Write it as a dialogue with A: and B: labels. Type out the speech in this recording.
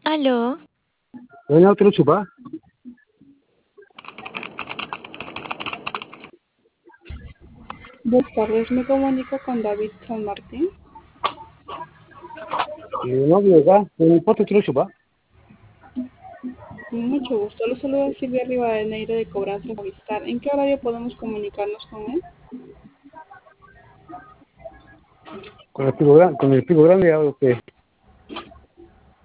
A: Aló,
B: Doña otro chupa.
C: Buenas tardes, me comunico con David San Martín.
B: No llega, no importa otro chupa.
C: Con mucho gusto, lo saluda Silvia Rivadeneira de Cobranzas Avistar. ¿En qué horario podemos comunicarnos con él?
B: Con el pico grande, habla usted.